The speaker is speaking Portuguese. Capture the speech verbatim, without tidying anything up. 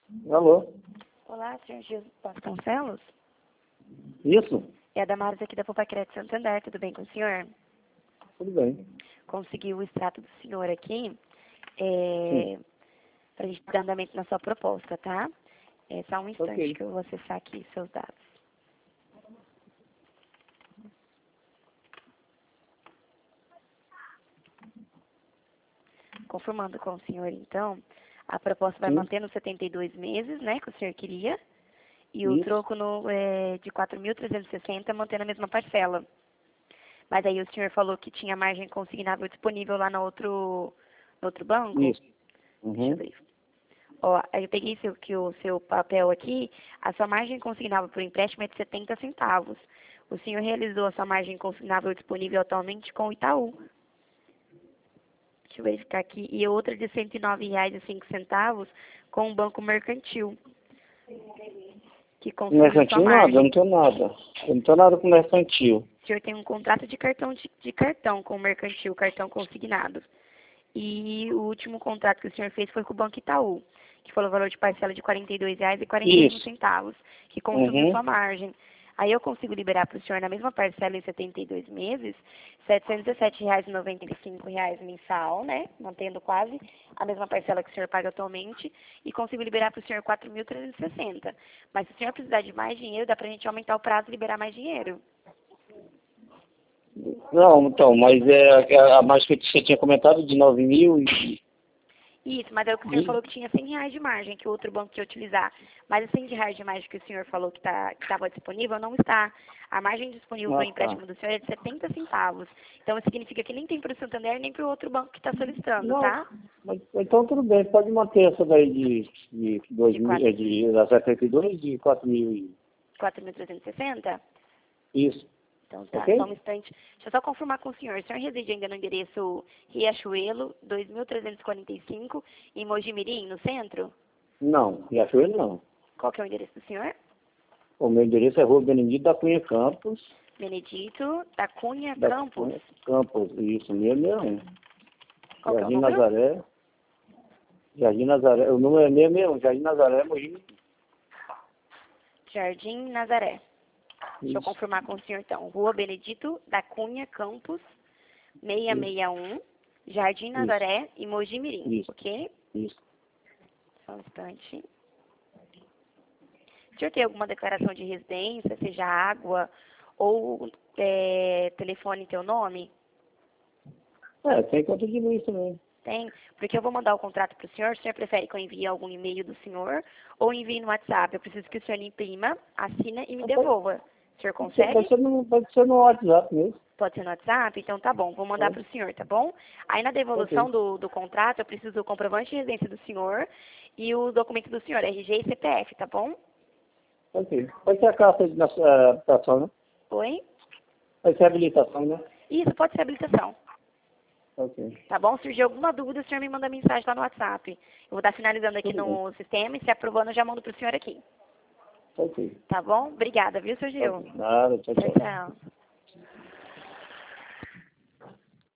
Alô? Olá, senhor Gil Vasconcelos? Isso? É a Damares aqui da Poupa Crédito Santander, tudo bem com o senhor? Tudo bem. Consegui o extrato do senhor aqui, é, para a gente dar andamento na sua proposta, tá? É só um instante Ok. que eu vou acessar aqui seus dados. Confirmando com o senhor, então, a proposta vai Sim. manter nos setenta e dois meses, né, que o senhor queria, e o Isso. troco no, é, de quatro mil trezentos e sessenta mantendo a mesma parcela. Mas aí o senhor falou que tinha margem consignável disponível lá no outro, no outro banco? Isso. Deixa eu Uhum. ver. Ó, aí eu peguei seu, que o seu papel aqui, a sua margem consignável por empréstimo é de setenta centavos. O senhor realizou a sua margem consignável disponível atualmente com o Itaú. Deixa eu verificar aqui. E outra de cento e nove reais e cinco centavos com o Banco Mercantil, que consumiu sua Mercantil nada, eu margem. não tenho nada. Eu não tenho nada com mercantil. O senhor tem um contrato de cartão de, de cartão com o Mercantil, cartão consignado. E o último contrato que o senhor fez foi com o Banco Itaú, que foi o valor de parcela de quarenta e dois reais e quarenta e um Isso. centavos, que consumiu Uhum. sua margem. Aí eu consigo liberar para o senhor na mesma parcela em setenta e dois meses, setecentos e sete reais e noventa e cinco reais mensal, né? Mantendo quase a mesma parcela que o senhor paga atualmente, e consigo liberar para o senhor quatro mil trezentos e sessenta. Mas se o senhor precisar de mais dinheiro, dá para a gente aumentar o prazo e liberar mais dinheiro. Não, então, mas é a a mais que você tinha comentado de nove mil e... Isso, mas é o que o senhor e- falou que tinha cem reais de margem, que o outro banco ia utilizar. Mas os cem reais de margem que o senhor falou que tá, estava disponível, não está. A margem disponível para Ah, o tá. empréstimo do senhor é de setenta centavos. Então, isso significa que nem tem para o Santander, nem para o outro banco que está solicitando, Não, tá? mas, então tudo bem, pode manter essa daí de, de, dois De mil, quatro- é de da setenta e dois de quatro mil e... quatro mil trezentos e sessenta? Isso, Então, tá, só um ok? instante. Deixa eu só confirmar com o senhor. O senhor reside ainda no endereço Riachuelo, dois mil trezentos e quarenta e cinco, em Mojimirim, no centro? Não, e achou ele não. Qual que é o endereço do senhor? O meu endereço é Rua Benedito da Cunha Campos, Benedito da Cunha da Campos. Cunha Campos, isso, mesmo é um. Qual que é o Jardim número? Nazaré, Jardim Nazaré, o número é mesmo, é um, Jardim Nazaré, Mogi. Jardim Nazaré. Deixa eu Isso, confirmar com o senhor, então. Rua Benedito da Cunha Campos, seiscentos e sessenta e um, Jardim isso, Nazaré e Mogi Mirim, isso, ok? isso. Só um instante. O senhor tem alguma declaração de residência, seja água ou é, telefone em teu nome? É, tem conta de luz também. Tem? Porque eu vou mandar o contrato para o senhor. O senhor prefere que eu envie algum e-mail do senhor ou envie no WhatsApp? Eu preciso que o senhor imprima, assina e me Não, Pode, devolva. O senhor pode, ser, pode, consegue? ser no, pode ser no WhatsApp mesmo. Pode ser no WhatsApp? Então tá bom, vou mandar É, para o senhor, tá bom? Aí na devolução ok, do, do contrato, eu preciso do comprovante de residência do senhor e o documento do senhor, R G e C P F, tá bom? ok. Pode ser a carta de habilitação, né? Oi? Pode ser a habilitação, né? Isso, pode ser habilitação. Ok, Tá bom? Surgiu alguma dúvida, o senhor me manda mensagem lá no WhatsApp. Eu vou estar finalizando aqui tudo bem. no sistema e se aprovando, eu já mando para o senhor aqui. Ok. Tá bom? Obrigada, viu, seu Gil? Ok, nada, tchau, Tchau, tchau. tchau.